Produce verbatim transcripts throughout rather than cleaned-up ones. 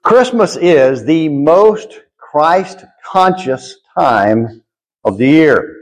Christmas is the most Christ-conscious time of the year.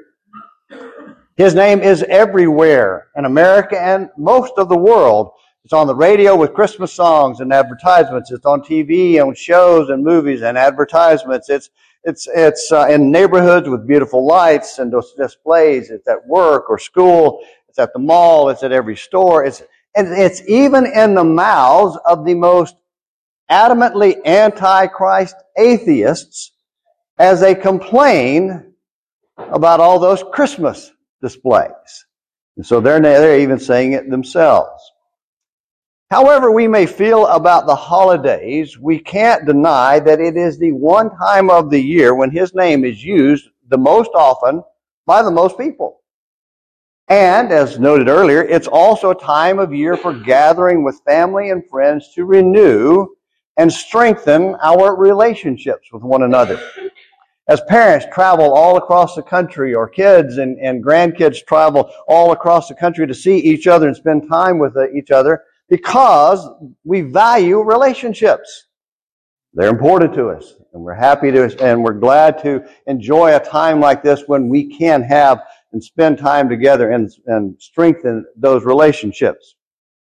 His name is everywhere in America and most of the world. It's on the radio with Christmas songs and advertisements. It's on T V and shows and movies and advertisements. It's it's it's uh, in neighborhoods with beautiful lights and those displays. It's at work or school. It's at the mall. It's at every store. It's and it's even in the mouths of the most adamantly anti-Christ atheists as they complain about all those Christmas displays. And so they're, they're even saying it themselves. However we may feel about the holidays, we can't deny that it is the one time of the year when His name is used the most often by the most people. And, as noted earlier, it's also a time of year for gathering with family and friends to renew and strengthen our relationships with one another. As parents travel all across the country, or kids and, and grandkids travel all across the country to see each other and spend time with each other, because we value relationships. They're important to us, and we're happy to, and we're glad to enjoy a time like this when we can have and spend time together and, and strengthen those relationships.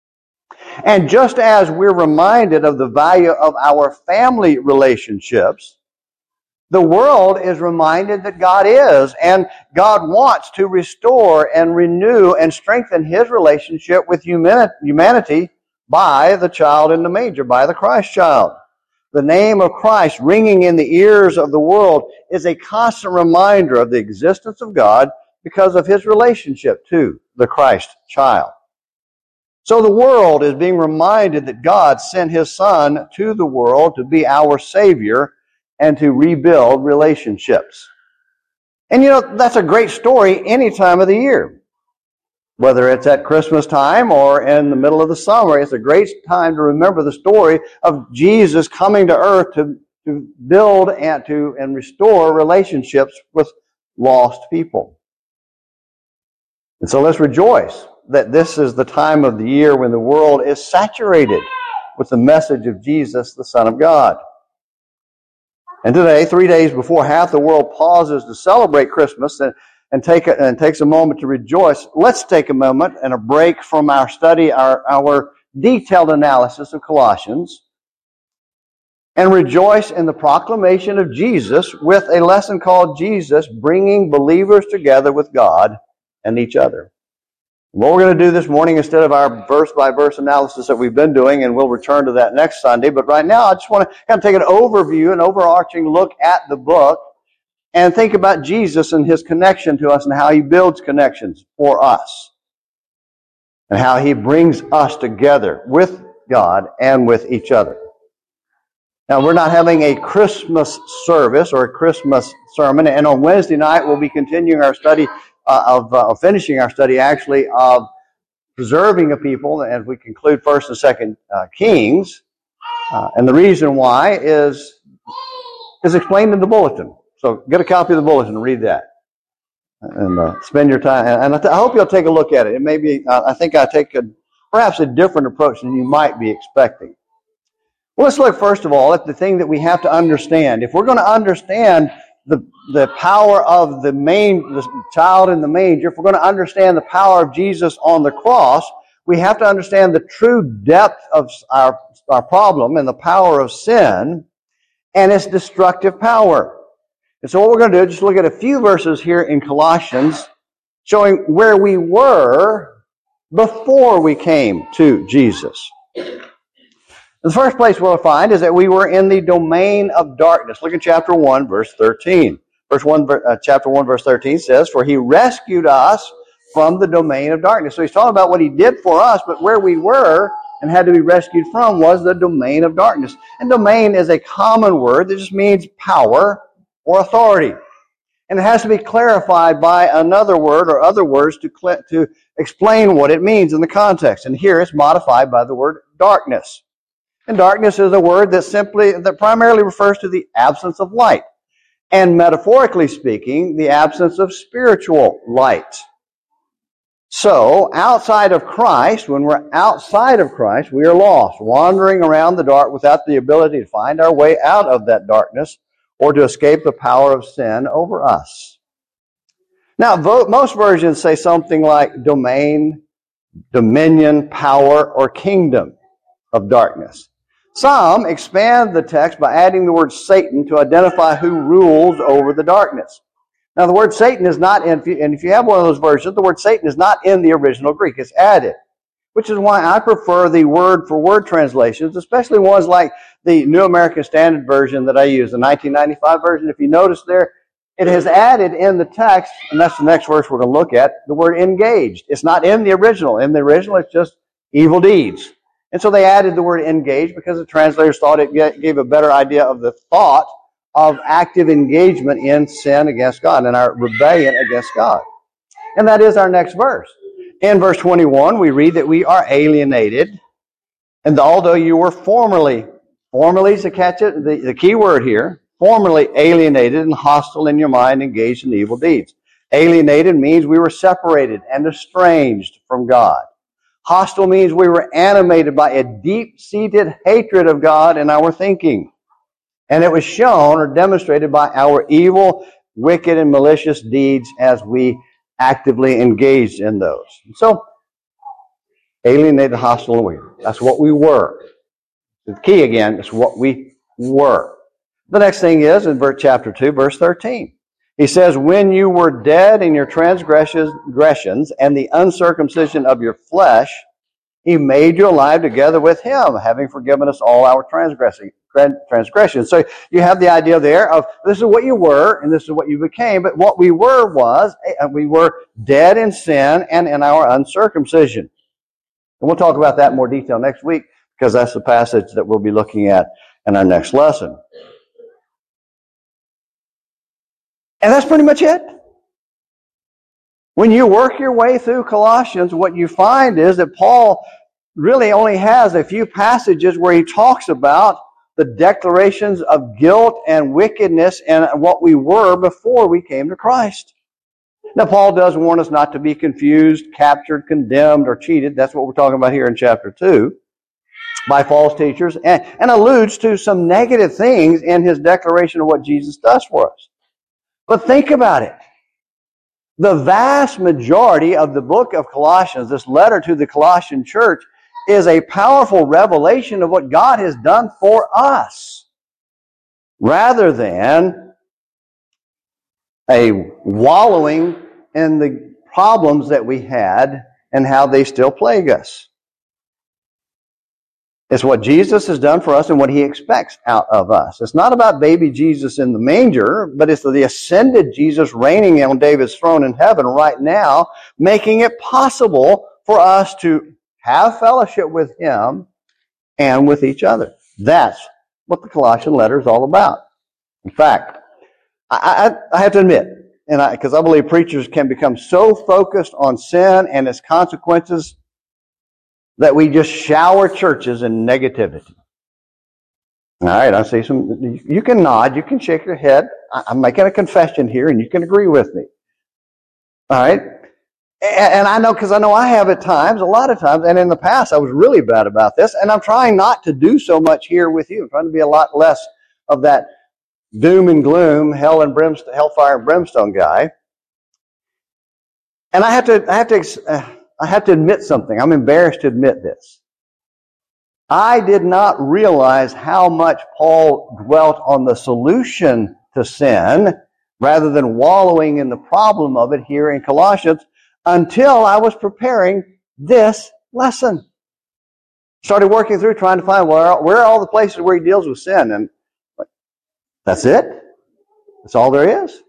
And just as we're reminded of the value of our family relationships, the world is reminded that God is, and God wants to restore and renew and strengthen His relationship with humanity by the child in the manger, by the Christ child. The name of Christ ringing in the ears of the world is a constant reminder of the existence of God because of His relationship to the Christ child. So the world is being reminded that God sent His Son to the world to be our Savior and to rebuild relationships. And you know, that's a great story any time of the year. Whether it's at Christmas time or in the middle of the summer, it's a great time to remember the story of Jesus coming to earth to, to build and to and restore relationships with lost people. And so let's rejoice that this is the time of the year when the world is saturated with the message of Jesus, the Son of God. And today, three days before half the world pauses to celebrate Christmas and, and, take a, and takes a moment to rejoice, let's take a moment and a break from our study, our, our detailed analysis of Colossians, and rejoice in the proclamation of Jesus with a lesson called Jesus Bringing Believers Together with God and Each Other. What we're going to do this morning, instead of our verse-by-verse analysis that we've been doing, and we'll return to that next Sunday, but right now I just want to kind of take an overview, an overarching look at the book, and think about Jesus and His connection to us and how He builds connections for us, and how He brings us together with God and with each other. Now, we're not having a Christmas service or a Christmas sermon, and on Wednesday night we'll be continuing our study Uh, of uh, finishing our study, actually, of preserving a people as we conclude First and Second uh, Kings. Uh, and the reason why is is explained in the bulletin. So get a copy of the bulletin and read that, and uh, spend your time. And I, th- I hope you'll take a look at it. It may be. Uh, I think I take a perhaps a different approach than you might be expecting. Well, let's look first of all at the thing that we have to understand. If we're going to understand the the power of the main the child in the manger, if we're going to understand the power of Jesus on the cross, we have to understand the true depth of our, our problem and the power of sin and its destructive power. And so what we're going to do is just look at a few verses here in Colossians showing where we were before we came to Jesus. The first place we'll find is that we were in the domain of darkness. Look at chapter one, verse thirteen. Verse one, uh, chapter one, verse thirteen says, "For He rescued us from the domain of darkness." So He's talking about what He did for us, but where we were and had to be rescued from was the domain of darkness. And domain is a common word that just means power or authority. And it has to be clarified by another word or other words to, cl- to explain what it means in the context. And here it's modified by the word darkness. And darkness is a word that simply, that primarily refers to the absence of light. And metaphorically speaking, the absence of spiritual light. So, outside of Christ, when we're outside of Christ, we are lost, wandering around the dark without the ability to find our way out of that darkness or to escape the power of sin over us. Now, most versions say something like domain, dominion, power, or kingdom of darkness. Some expand the text by adding the word Satan to identify who rules over the darkness. Now, the word Satan is not in, and if you have one of those versions, the word Satan is not in the original Greek. It's added, which is why I prefer the word-for-word translations, especially ones like the New American Standard Version that I use, the nineteen ninety-five version. If you notice there, it has added in the text, and that's the next verse we're going to look at, the word engaged. It's not in the original. In the original, it's just evil deeds. And so they added the word engaged because the translators thought it gave a better idea of the thought of active engagement in sin against God and our rebellion against God. And that is our next verse. In verse twenty-one, we read that we are alienated, and although you were formerly, formerly to catch it, the, the key word here, formerly alienated and hostile in your mind, engaged in evil deeds. Alienated means we were separated and estranged from God. Hostile means we were animated by a deep-seated hatred of God in our thinking. And it was shown or demonstrated by our evil, wicked, and malicious deeds as we actively engaged in those. So, alienated, hostile, and weird. That's what we were. The key again is what we were. The next thing is in verse chapter two, verse thirteen. He says, when you were dead in your transgressions and the uncircumcision of your flesh, He made you alive together with Him, having forgiven us all our transgressions. So you have the idea there of this is what you were and this is what you became. But what we were was, we were dead in sin and in our uncircumcision. And we'll talk about that in more detail next week because that's the passage that we'll be looking at in our next lesson. And that's pretty much it. When you work your way through Colossians, what you find is that Paul really only has a few passages where he talks about the declarations of guilt and wickedness and what we were before we came to Christ. Now, Paul does warn us not to be confused, captured, condemned, or cheated. That's what we're talking about here in chapter two by false teachers, and, and alludes to some negative things in his declaration of what Jesus does for us. But think about it. The vast majority of the book of Colossians, this letter to the Colossian church, is a powerful revelation of what God has done for us, rather than a wallowing in the problems that we had and how they still plague us. It's what Jesus has done for us and what He expects out of us. It's not about baby Jesus in the manger, but it's the ascended Jesus reigning on David's throne in heaven right now, making it possible for us to have fellowship with Him and with each other. That's what the Colossian letter is all about. In fact, I, I, I have to admit, and because I, I believe preachers can become so focused on sin and its consequences that we just shower churches in negativity. All right, I see some, you can nod, you can shake your head. I'm making a confession here and you can agree with me. All right? And I know, because I know I have at times, a lot of times, and in the past I was really bad about this, and I'm trying not to do so much here with you. I'm trying to be a lot less of that doom and gloom, hell and brimstone, hellfire and brimstone guy. And I have to, I have to, uh, I have to admit something. I'm embarrassed to admit this. I did not realize how much Paul dwelt on the solution to sin rather than wallowing in the problem of it here in Colossians until I was preparing this lesson. Started working through trying to find where, where are all the places where he deals with sin. And that's it. That's all there is.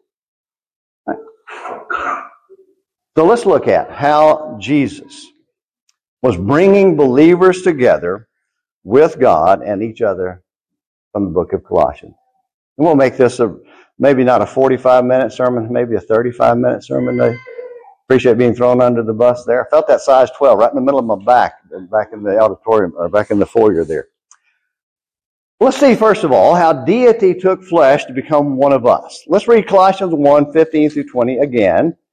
So let's look at how Jesus was bringing believers together with God and each other from the book of Colossians. And we'll make this a maybe not a forty-five minute sermon, maybe a thirty-five minute sermon. I appreciate being thrown under the bus there. I felt that size twelve right in the middle of my back, back in the auditorium, or back in the foyer there. Let's see, first of all, how deity took flesh to become one of us. Let's read Colossians one, fifteen through twenty again,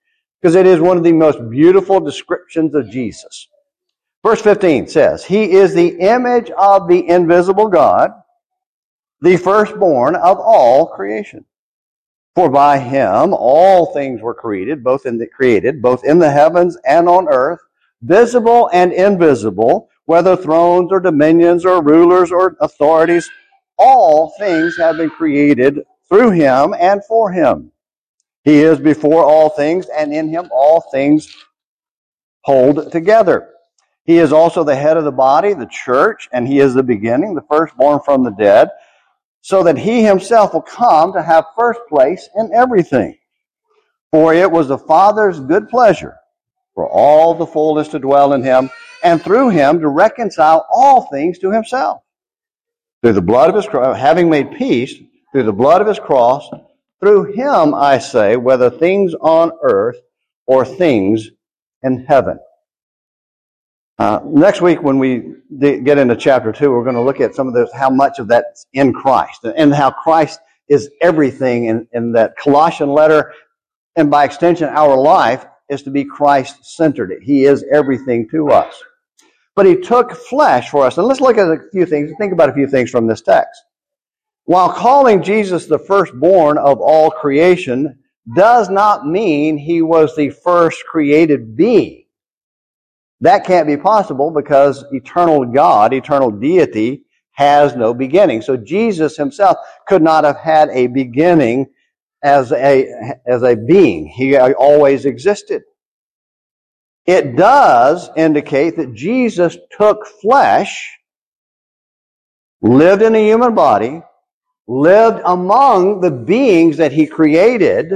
because it is one of the most beautiful descriptions of Jesus. Verse fifteen says, He is the image of the invisible God, the firstborn of all creation. For by Him all things were created, both in the created, both in the heavens and on earth, visible and invisible, whether thrones or dominions or rulers or authorities, all things have been created through Him and for Him. He is before all things, and in Him all things hold together. He is also the head of the body, the church, and He is the beginning, the firstborn from the dead, so that He Himself will come to have first place in everything. For it was the Father's good pleasure for all the fullness to dwell in Him, and through Him to reconcile all things to Himself. Through the blood of His cross, having made peace, through the blood of His cross, through Him, I say, whether things on earth or things in heaven. Uh, next week, when we get into chapter two, we're going to look at some of this, how much of that's in Christ, and how Christ is everything in, in that Colossian letter, and by extension, our life is to be Christ-centered. He is everything to us. But He took flesh for us. And let's look at a few things, think about a few things from this text. While calling Jesus the firstborn of all creation does not mean He was the first created being. That can't be possible because eternal God, eternal deity, has no beginning. So Jesus Himself could not have had a beginning as a, as a being. He always existed. It does indicate that Jesus took flesh, lived in a human body, lived among the beings that He created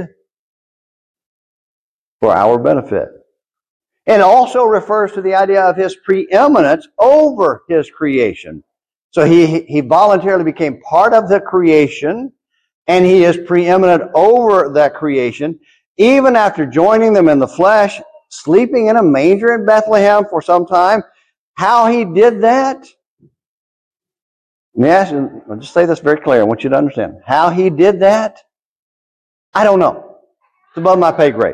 for our benefit. And it also refers to the idea of His preeminence over His creation. So he, he voluntarily became part of the creation, and He is preeminent over that creation, even after joining them in the flesh, sleeping in a manger in Bethlehem for some time. How He did that? Let me ask you, I'll just say this very clear. I want you to understand. How He did that? I don't know. It's above my pay grade.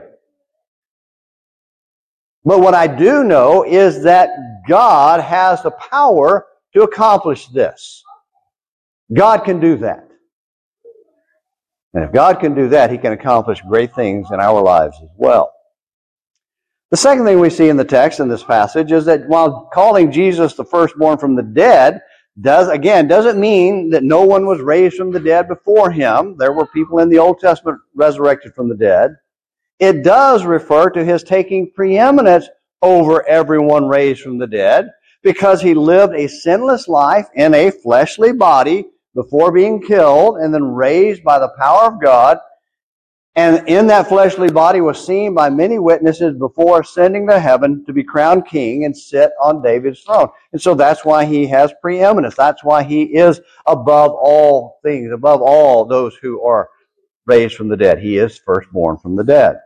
But what I do know is that God has the power to accomplish this. God can do that. And if God can do that, He can accomplish great things in our lives as well. The second thing we see in the text in this passage is that while calling Jesus the firstborn from the dead, does again doesn't mean that no one was raised from the dead before Him. There were people in the Old Testament resurrected from the dead. It does refer to His taking preeminence over everyone raised from the dead, because He lived a sinless life in a fleshly body before being killed and then raised by the power of God. And in that fleshly body was seen by many witnesses before ascending to heaven to be crowned king and sit on David's throne. And so that's why He has preeminence. That's why He is above all things, above all those who are raised from the dead. He is firstborn from the dead.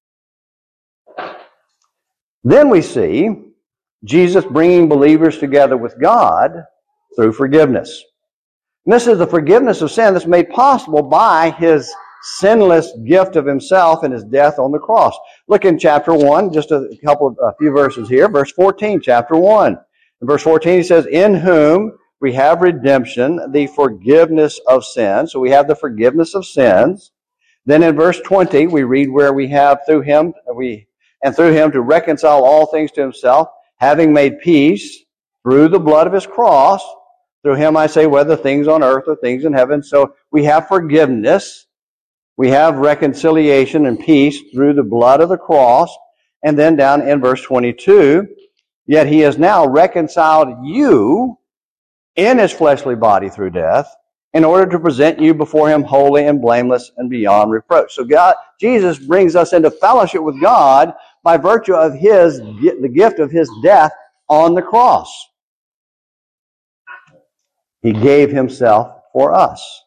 Then we see Jesus bringing believers together with God through forgiveness. And this is the forgiveness of sin that's made possible by His sinless gift of Himself and His death on the cross. Look in chapter one, just a couple of, a few verses here. Verse fourteen, chapter one. In verse fourteen, He says, In whom we have redemption, the forgiveness of sins. So we have the forgiveness of sins. Then in verse twenty, we read where we have through Him, we and through Him to reconcile all things to Himself, having made peace through the blood of His cross. Through Him, I say, whether things on earth or things in heaven. So we have forgiveness. We have reconciliation and peace through the blood of the cross. And then down in verse twenty-two, yet He has now reconciled you in His fleshly body through death, in order to present you before Him holy and blameless and beyond reproach. So God, Jesus brings us into fellowship with God by virtue of His, the gift of His death on the cross. He gave Himself for us.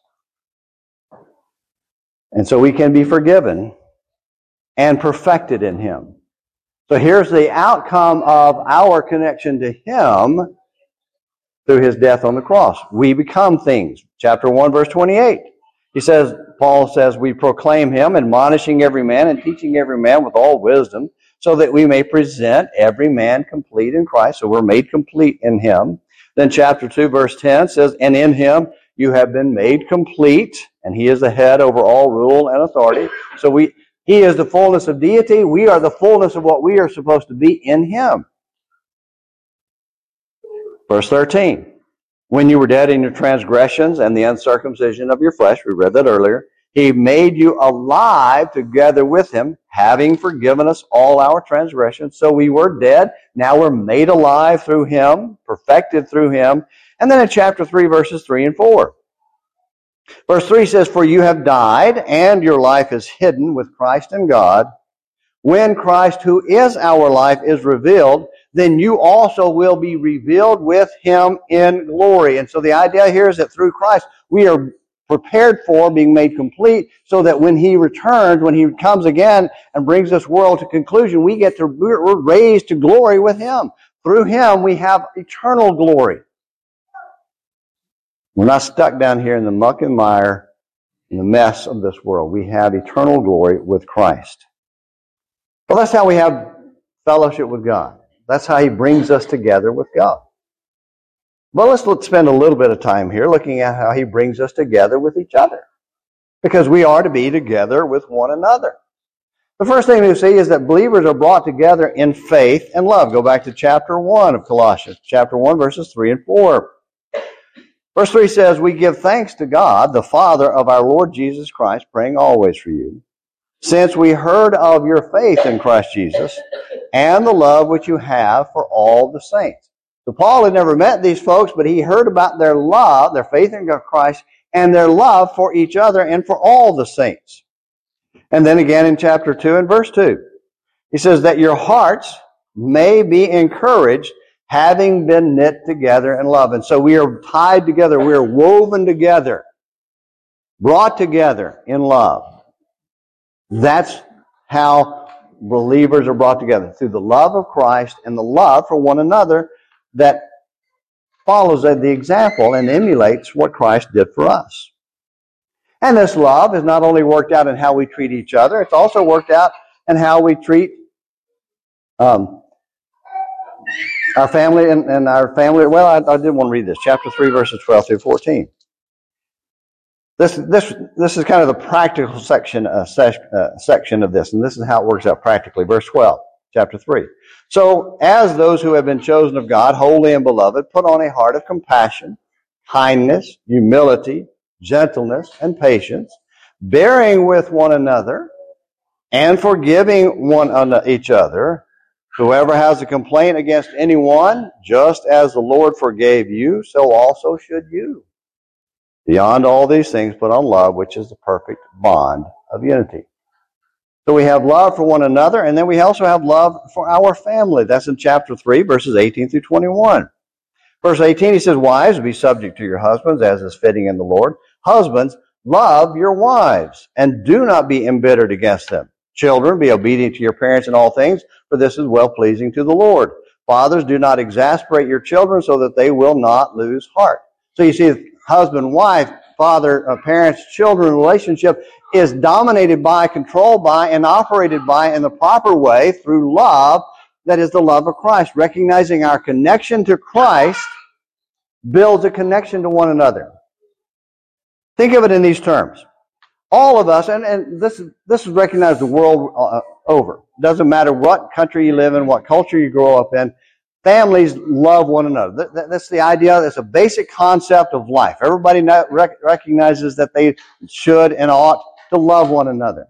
And so we can be forgiven and perfected in Him. So here's the outcome of our connection to Him through His death on the cross. We become things. Chapter one, verse twenty-eight. He says, Paul says, we proclaim him, admonishing every man and teaching every man with all wisdom, so that we may present every man complete in Christ. So we're made complete in him. Then chapter two, verse ten says, and in him you have been made complete, and he is the head over all rule and authority. So we, he is the fullness of deity. We are the fullness of what we are supposed to be in him. Verse thirteen. When you were dead in your transgressions and the uncircumcision of your flesh, we read that earlier, he made you alive together with him, having forgiven us all our transgressions. So we were dead. Now we're made alive through him, perfected through him. And then in chapter three, verses three and four. Verse three says, for you have died, and your life is hidden with Christ in God. When Christ, who is our life, is revealed, then you also will be revealed with him in glory. And so the idea here is that through Christ, we are prepared for being made complete, so that when he returns, when he comes again and brings this world to conclusion, we get to, we're raised to glory with him. Through him, we have eternal glory. We're not stuck down here in the muck and mire, in the mess of this world. We have eternal glory with Christ. Well, that's how we have fellowship with God. That's how he brings us together with God. Well, let's, let's spend a little bit of time here looking at how he brings us together with each other. Because we are to be together with one another. The first thing we see is that believers are brought together in faith and love. Go back to chapter one of Colossians. Chapter one, verses three and four. Verse three says, we give thanks to God, the Father of our Lord Jesus Christ, praying always for you, since we heard of your faith in Christ Jesus and the love which you have for all the saints. So Paul had never met these folks, but he heard about their love, their faith in Christ, and their love for each other and for all the saints. And then again in chapter two and verse two, he says that your hearts may be encouraged, having been knit together in love. And so we are tied together, we are woven together, brought together in love. That's how believers are brought together, through the love of Christ and the love for one another that follows the example and emulates what Christ did for us. And this love is not only worked out in how we treat each other, it's also worked out in how we treat um, our family and, and our family. Well, I, I did want to read this. Chapter three, verses twelve through fourteen. This, this, this is kind of the practical section, uh, se- uh, section of this, and this is how it works out practically. Verse twelve, chapter three. So, as those who have been chosen of God, holy and beloved, put on a heart of compassion, kindness, humility, gentleness, and patience, bearing with one another, and forgiving one another, each other. Whoever has a complaint against anyone, just as the Lord forgave you, so also should you. Beyond all these things, put on love, which is the perfect bond of unity. So we have love for one another, and then we also have love for our family. That's in chapter three, verses eighteen through twenty-one. Verse eighteen, he says, wives, be subject to your husbands, as is fitting in the Lord. Husbands, love your wives, and do not be embittered against them. Children, be obedient to your parents in all things, for this is well-pleasing to the Lord. Fathers, do not exasperate your children, so that they will not lose heart. So you see, husband, wife, father, uh, parents, children relationship is dominated by, controlled by, and operated by in the proper way through love, that is the love of Christ. Recognizing our connection to Christ builds a connection to one another. Think of it in these terms. All of us, and, and this, this is recognized the world uh, over. Doesn't matter what country you live in, what culture you grow up in, families love one another. That's the idea. That's a basic concept of life. Everybody recognizes that they should and ought to love one another.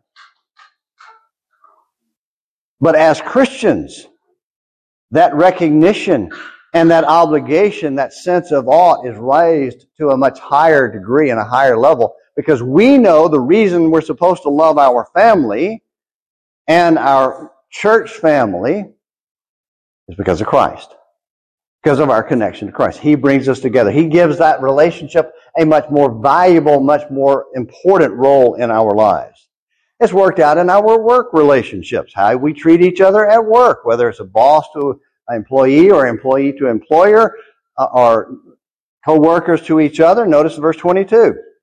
But as Christians, that recognition and that obligation, that sense of ought is raised to a much higher degree and a higher level, because we know the reason we're supposed to love our family and our church family is because of Christ. Because of our connection to Christ. He brings us together. He gives that relationship a much more valuable, much more important role in our lives. It's worked out in our work relationships, how we treat each other at work, whether it's a boss to an employee or employee to employer, uh, or co-workers to each other. Notice verse twenty-two.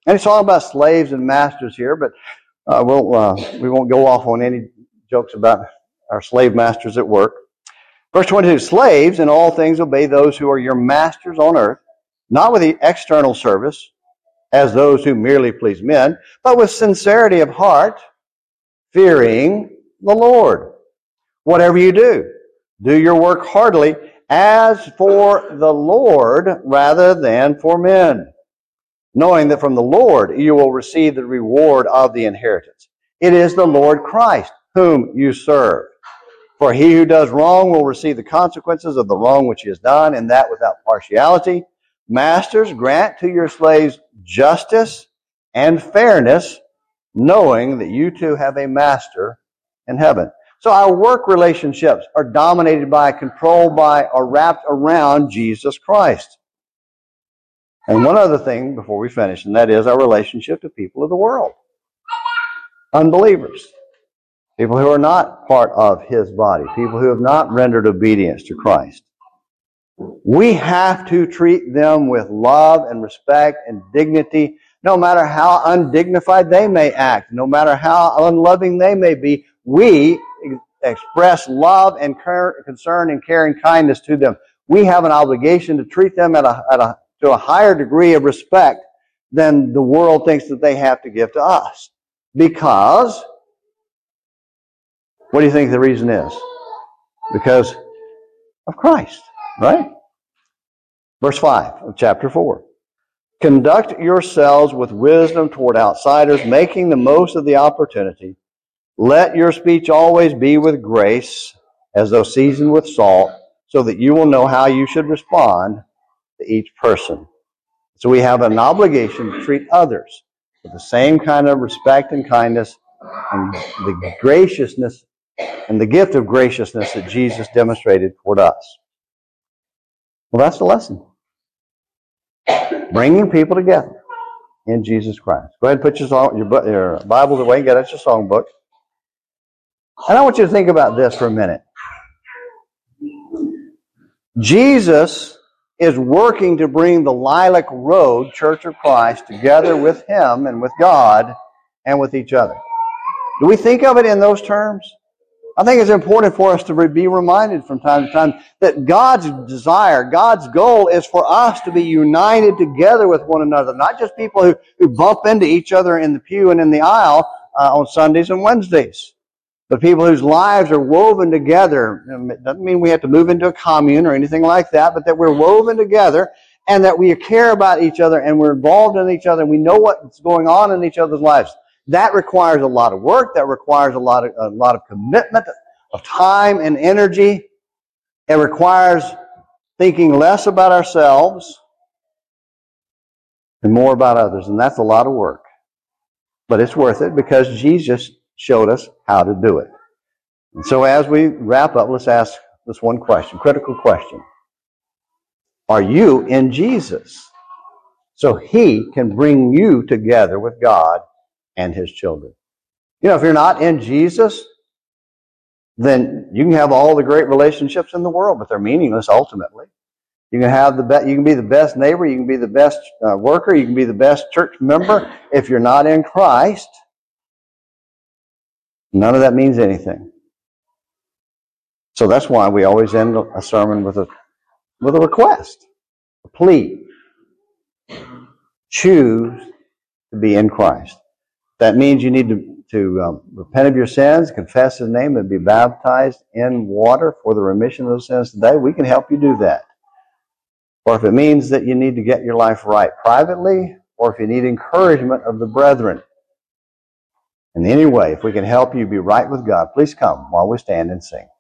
And he's talking about slaves and masters here, but uh, we'll, uh, we won't go off on any jokes about our slave masters at work. Verse twenty-two, slaves, in all things obey those who are your masters on earth, not with the external service, as those who merely please men, but with sincerity of heart, fearing the Lord. Whatever you do, do your work heartily, as for the Lord rather than for men, knowing that from the Lord you will receive the reward of the inheritance. It is the Lord Christ whom you serve. For he who does wrong will receive the consequences of the wrong which he has done, and that without partiality. Masters, grant to your slaves justice and fairness, knowing that you too have a master in heaven. So our work relationships are dominated by, controlled by, or wrapped around Jesus Christ. And one other thing before we finish, and that is our relationship to people of the world. Unbelievers. People who are not part of his body. People who have not rendered obedience to Christ. We have to treat them with love and respect and dignity, no matter how undignified they may act, no matter how unloving they may be. We express love and concern and care and kindness to them. We have an obligation to treat them at a, at a, to a higher degree of respect than the world thinks that they have to give to us. Because, what do you think the reason is? Because of Christ, right? Verse five of chapter four. Conduct yourselves with wisdom toward outsiders, making the most of the opportunity. Let your speech always be with grace, as though seasoned with salt, so that you will know how you should respond to each person. So we have an obligation to treat others with the same kind of respect and kindness and the graciousness and the gift of graciousness that Jesus demonstrated toward us. Well, that's the lesson. Bringing people together in Jesus Christ. Go ahead and put your, song, your, your Bibles away and get out your songbook. And I want you to think about this for a minute. Jesus is working to bring the Lilac Road Church of Christ together with him and with God and with each other. Do we think of it in those terms? I think it's important for us to be reminded from time to time that God's desire, God's goal is for us to be united together with one another. Not just people who, who bump into each other in the pew and in the aisle uh, on Sundays and Wednesdays. But people whose lives are woven together. It doesn't mean we have to move into a commune or anything like that, but that we're woven together and that we care about each other and we're involved in each other and we know what's going on in each other's lives. That requires a lot of work. That requires a lot of, a lot of commitment of time and energy. It requires thinking less about ourselves and more about others. And that's a lot of work. But it's worth it because Jesus showed us how to do it. And so as we wrap up, let's ask this one question, critical question. Are you in Jesus? So he can bring you together with God and his children. You know, if you're not in Jesus, then you can have all the great relationships in the world, but they're meaningless ultimately. You can have the be- you can be the best neighbor, you can be the best uh, worker, you can be the best church member. If you're not in Christ, none of that means anything. So that's why we always end a sermon with a with a request, a plea. Choose to be in Christ. That means you need to, to um, repent of your sins, confess his name, and be baptized in water for the remission of those sins today. We can help you do that. Or if it means that you need to get your life right privately, or if you need encouragement of the brethren. In any way, if we can help you be right with God, please come while we stand and sing.